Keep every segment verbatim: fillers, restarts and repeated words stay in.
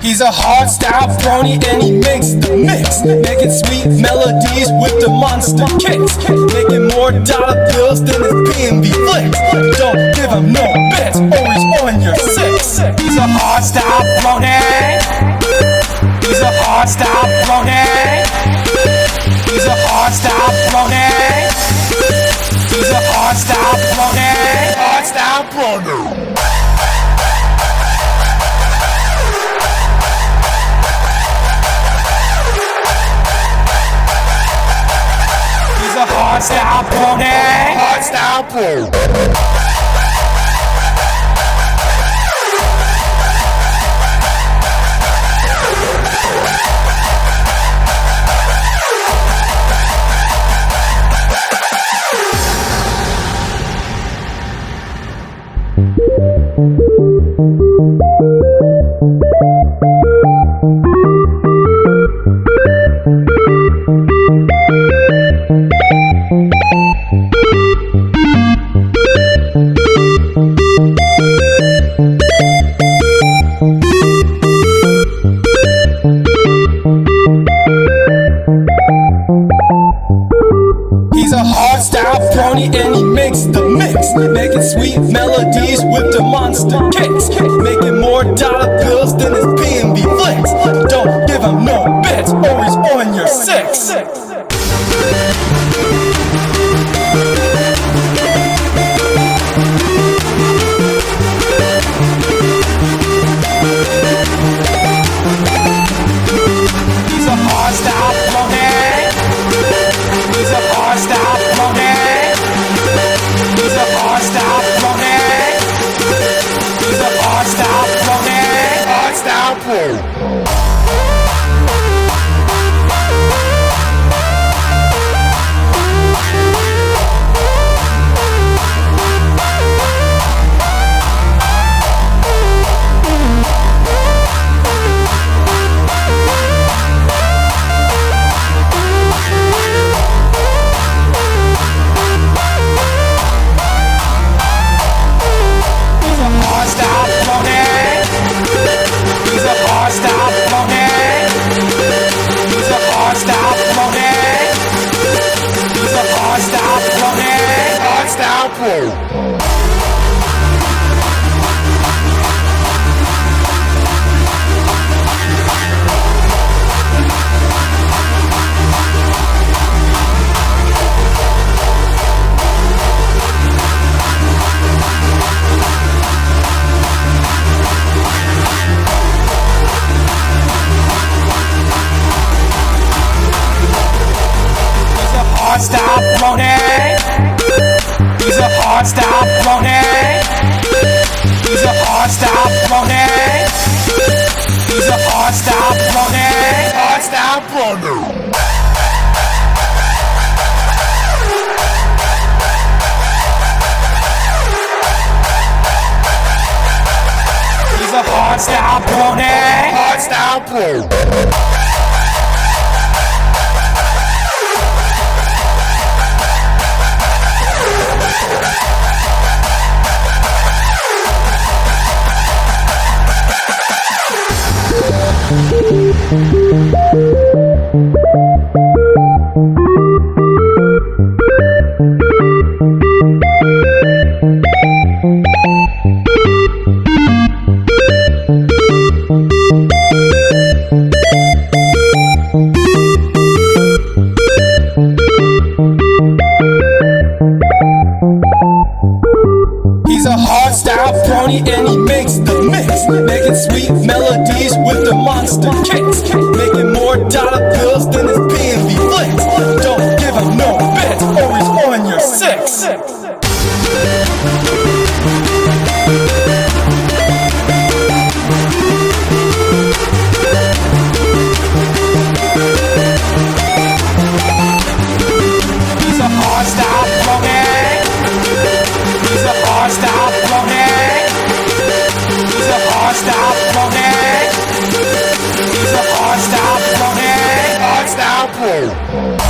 He's a hardstyle brony and he makes the mix, making sweet melodies with the monster kicks, making more dollar bills than his B and B flicks. Don't give him no bits or he's on your six. He's a hardstyle brony. He's a hardstyle brony. He's a hardstyle brony. He's a hardstyle brony. Hardstyle brony. Hardstyle brony. Hardstyle brony. He's a hardstyle brony and he makes the mix, making sweet melodies with the monster kicks, making more dollar bills than his B and B flicks. Don't give him no bits or he's on your six. He's a hardstyle brony. He's a hardstyle brony. He's a hardstyle brony. He's a hardstyle brony. Hardstyle brony. Hardstyle brony. He's a hardstyle brony. He's a hardstyle brony. He's a hardstyle brony. Hardstyle brony. He's a hardstyle brony. Hardstyle brony. He's a hardstyle brony and he makes the mix, making sweet melodies with the monster kicks, making more dollar bills than his B and B flicks. Don't give him no bits or he's on your six. He's a hardstyle brony. He's a hardstyle brony. He's a hardstyle brony. He's a hardstyle brony. Hardstyle brony.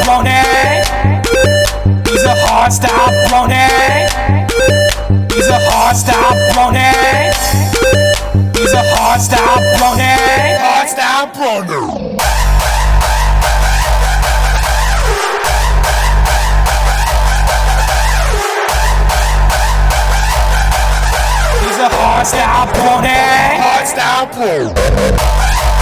brony. He's a hardstyle brony. He's a hardstyle brony. He's a hardstyle brony. Hardstyle brony. He's a hardstyle brony. Hardstyle brony.